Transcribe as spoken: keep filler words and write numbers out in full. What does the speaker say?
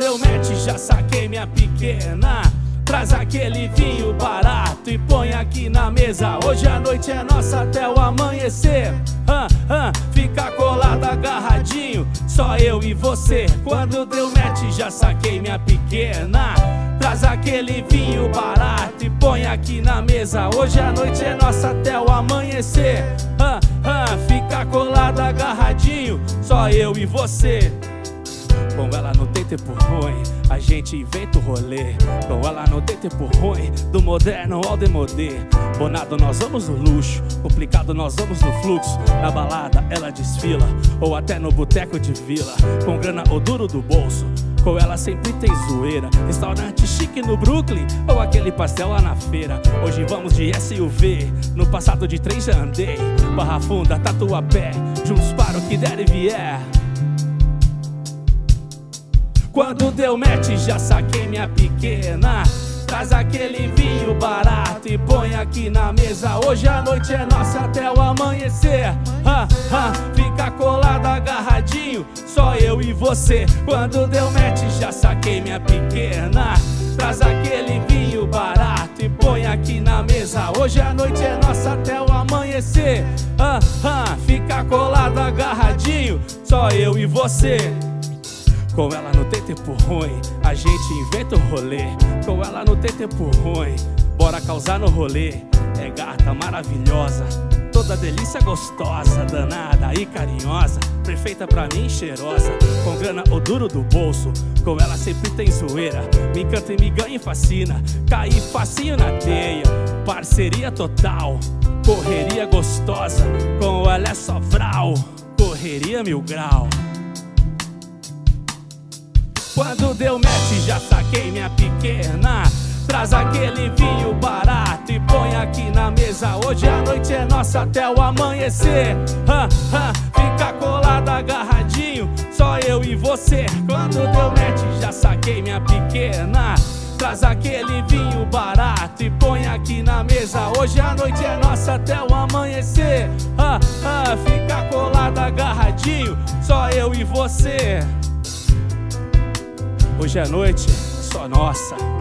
deu match já saquei minha pequena. Traz aquele vinho barato e põe aqui na mesa. Hoje a noite é nossa até o amanhecer. ah, ah, Fica colado agarradinho, só eu e você. Quando deu match já saquei minha pequena. Traz aquele vinho barato e põe aqui na mesa. Hoje a noite é nossa até o amanhecer. ah, ah, Fica colado agarradinho, só eu e você. Com ela não tem tempo ruim, a gente inventa o rolê. Com ela não tem tempo ruim, do moderno ao demodê. Bonado nós vamos no luxo, complicado nós vamos no fluxo. Na balada ela desfila, ou até no boteco de vila. Com grana ou duro do bolso, com ela sempre tem zoeira. Restaurante chique no Brooklyn, ou aquele pastel lá na feira. Hoje vamos de S U V, no passado de trem já andei. Barra Funda, Tatuapé, juntos para o que der e vier. Quando deu match já saquei minha pequena. Traz aquele vinho barato e põe aqui na mesa. Hoje a noite é nossa até o amanhecer. ah, ah, Fica colado agarradinho, só eu e você. Quando deu match já saquei minha pequena. Traz aquele vinho barato e põe aqui na mesa. Hoje a noite é nossa até o amanhecer. ah, ah, Fica colado agarradinho, só eu e você. Com ela não tem tempo ruim, a gente inventa o rolê. Com ela não tem tempo ruim, bora causar no rolê. É gata maravilhosa, toda delícia gostosa, danada e carinhosa, perfeita pra mim, cheirosa. Com grana ou duro do bolso, com ela sempre tem zoeira. Me encanta e me ganha e fascina, caí facinho na teia. Parceria total, correria gostosa, com ela é só vral, correria mil grau. Quando deu match já saquei minha pequena. Traz aquele vinho barato e põe aqui na mesa. Hoje a noite é nossa até o amanhecer. ah, ah, Fica colado agarradinho, só eu e você. Quando deu match já saquei minha pequena. Traz aquele vinho barato e põe aqui na mesa. Hoje a noite é nossa até o amanhecer. ah, ah, Fica colado agarradinho, só eu e você. Hoje a noite é só nossa.